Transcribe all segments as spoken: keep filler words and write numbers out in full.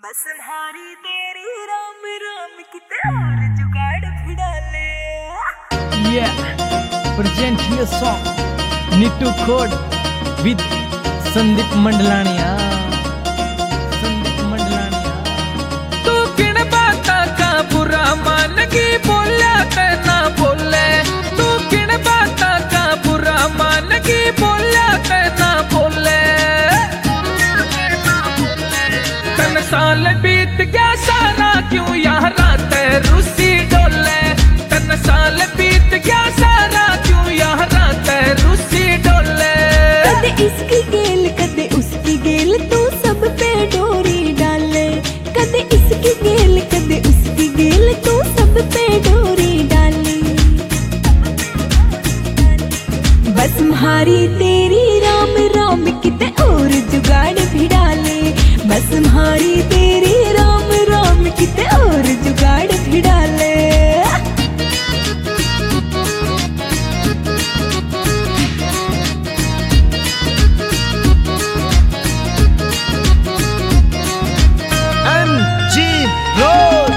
बस तुम्हारी तेरी राम राम किते और जुगाड़ भिड़ा ले। Yeah, presenting a song Nittu Code with Sandeep Mandlaniya. Sandeep Mandlaniya. तू किन बाता का बुरा मान की बोला ते ना बोले। तू किन बाता का बुरा मान की बोला ते ना बोले। तन साल बीत गया सारा क्यों यारा ते रूसी डोले। तन साल बीत गया सारा क्यों यारा ते रूसी डोले। कदे इसकी गेल कदे उसकी गेल तू सब पे डोरी डाले। कदे इसकी गेल कदे उसकी गेल तू सब पे डोरी डाले। बस तुम्हारी तेरी राम राम किते और जुगाड़ भिड़ा ले। बस तुम्हारी तेरी राम राम किते और जुगाड़ भिड़ा ले। M G Road.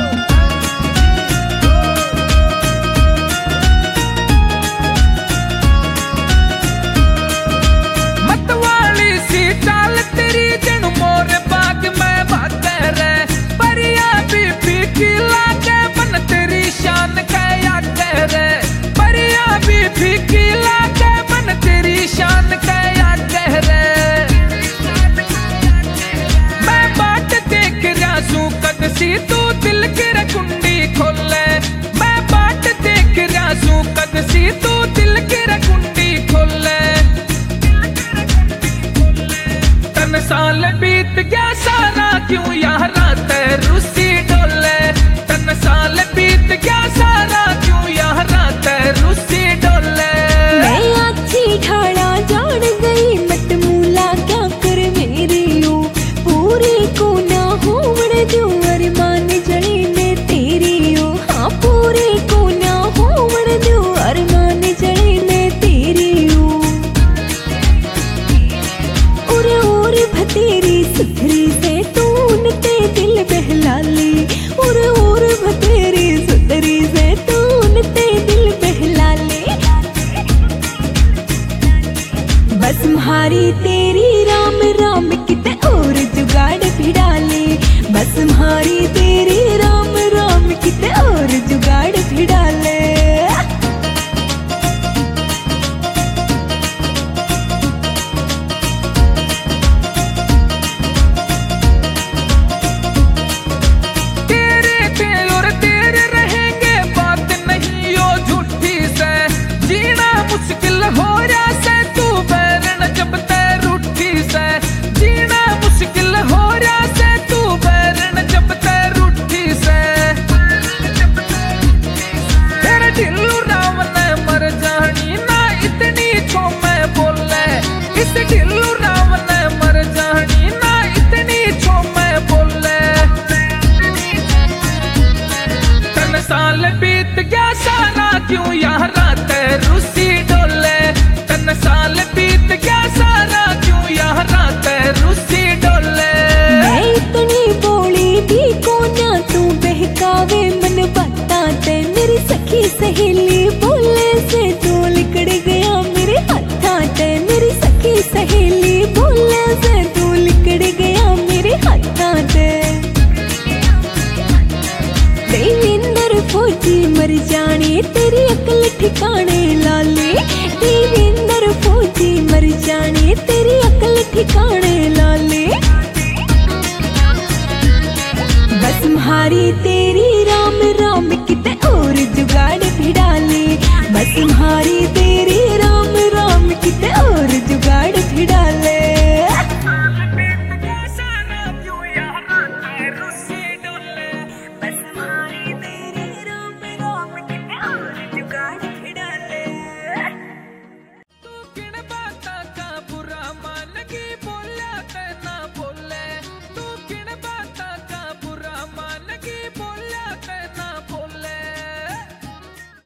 मतवाली सी चाल तेरी जन मोर बाग में भाते रे। परिया भी फीकी लागे मन तेरी शान कया रे। परिया भी फीकी लागे मन तेरी शान कया रे। मैं बाट देख रहा सू कद सी तू दिल की कुंडी खोले। मैं बाट देख रहा सू कद सी तू दिल की कुंडी खोले। तन साल बीत गया सारा क्यों यारा ते रूसी डोले। तन साल बीत गया सारा क्यों यारा ते रूसी डोले। मैं अच्छी ठाड़ा जान गई मत मूला क्या कर मेरी ओ। पूरी को ना होवण जो अरमान जड़ी में तेरी ओ। हाँ पूरी को ना होवण जो अरमान जड़ी में तेरी ओ। और और भतेरी सुथरी से तून ते दिल बहला ले। और और भतेरी सुथरी से तून ते दिल बहला ले। बस तुम्हारी तेरी राम राम किते और जुगाड़ भिड़ा ले। बस तुम्हारी तेरी राम राम किते और जुगाड़ भिड़ा ले। तेरे ते और तेरे रहेंगे बात नहीं यो झूठी से। जीना मुश्किल हो रहा से तू बैरन जब ते रूठी से। जीना मुश्किल हो रहा से तू बैरन जब ते रूठी से। तेरे दिलू राम ने मर जानी ना इतनी छो मैं बोले। इस दिलू राम ने मर जानी ना इतनी छो मैं बोले। तन साल बीत गया सारा क्यों यारा ते रूसी डोले। तन साल बीत गया सारा क्यों यारा ते रूसी डोले। मैं इतनी बोली भी को ना तू बहकावे मन बाता ते। मेरी सखी सहेली बोले से तू लिकड़ गया मेरे हाथा ते। मेरी सखी सहेली बोले से तू लिकड़ गया मेरे हाथा ते। देविंदर फौजी मर जाने तेरी